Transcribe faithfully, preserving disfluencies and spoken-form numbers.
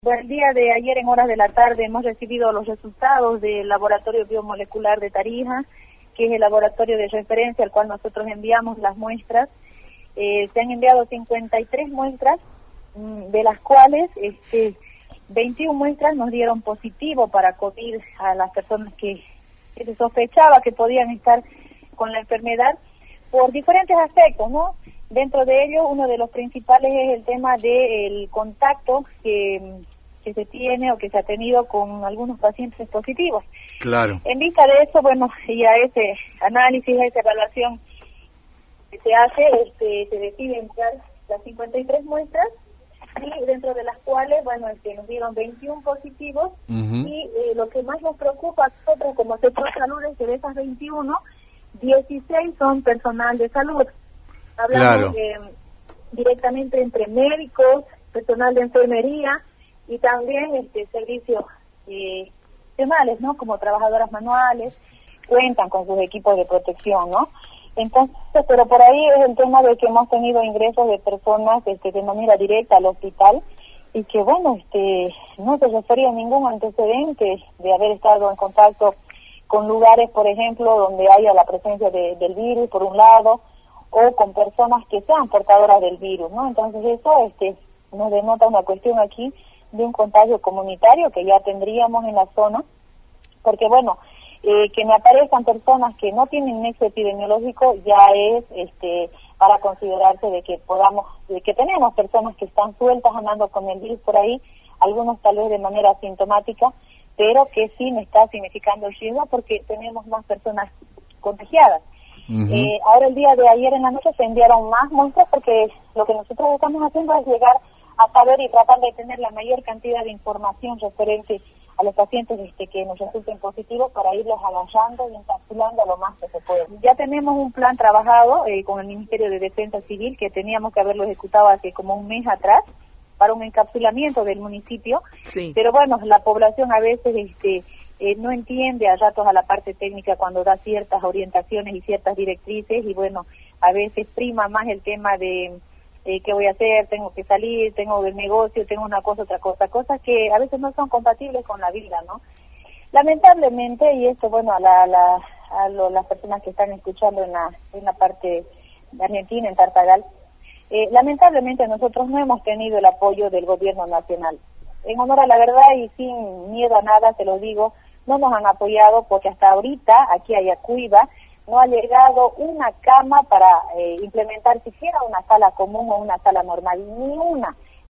Bueno, el día de ayer en horas de la tarde hemos recibido los resultados del laboratorio biomolecular de Tarija, que es el laboratorio de referencia al cual nosotros enviamos las muestras. Eh, se han enviado cincuenta y tres muestras, de las cuales este, veintiuna muestras nos dieron positivo para COVID a las personas que, que se sospechaba que podían estar con la enfermedad por diferentes aspectos, ¿no? Dentro de ello, uno de los principales es el tema del contacto que, que se tiene o que se ha tenido con algunos pacientes positivos. Claro. En vista de eso, bueno, y a ese análisis, a esa evaluación que se hace, este, se decide entrar las cincuenta y tres muestras, y dentro de las cuales, bueno, este, nos dieron veintiuna positivos, uh-huh. y eh, lo que más nos preocupa a nosotros como sector de salud es que de esas veintiuna, dieciséis son personal de salud. Hablamos claro. eh, directamente entre médicos, personal de enfermería y también este servicios eh, personales, ¿no? Como trabajadoras manuales, cuentan con sus equipos de protección, ¿no? Entonces, pero por ahí es el tema de que hemos tenido ingresos de personas este, de manera directa al hospital y que, bueno, este no se refería a ningún antecedente de haber estado en contacto con lugares, por ejemplo, donde haya la presencia de, del virus, por un lado, o con personas que sean portadoras del virus, ¿no? Entonces eso este, nos denota una cuestión aquí de un contagio comunitario que ya tendríamos en la zona, porque bueno, eh, que me aparezcan personas que no tienen nexo epidemiológico ya es este para considerarse de que podamos, de que tenemos personas que están sueltas andando con el virus por ahí, algunos tal vez de manera asintomática, pero que sí me está significando el riesgo porque tenemos más personas contagiadas. Uh-huh. Eh, ahora el día de ayer en la noche se enviaron más muestras porque lo que nosotros estamos haciendo es llegar a saber y tratar de tener la mayor cantidad de información referente a los pacientes este, que nos resulten positivos para irlos agarrando y encapsulando lo más que se puede. Ya tenemos un plan trabajado eh, con el Ministerio de Defensa Civil que teníamos que haberlo ejecutado hace como un mes atrás para un encapsulamiento del municipio, sí. Pero bueno, la población a veces este Eh, no entiende a ratos a la parte técnica cuando da ciertas orientaciones y ciertas directrices y bueno, a veces prima más el tema de eh, qué voy a hacer, tengo que salir, tengo el negocio, tengo una cosa, otra cosa, cosas que a veces no son compatibles con la vida, ¿no? Lamentablemente, y esto bueno, a, la, la, a lo, las personas que están escuchando en la, en la parte de Argentina, en Tartagal, eh, lamentablemente nosotros no hemos tenido el apoyo del gobierno nacional. En honor a la verdad y sin miedo a nada, se lo digo, no nos han apoyado porque hasta ahorita, aquí a Yacuiba, no ha llegado una cama para eh, implementar siquiera una sala común o una sala normal, ni una.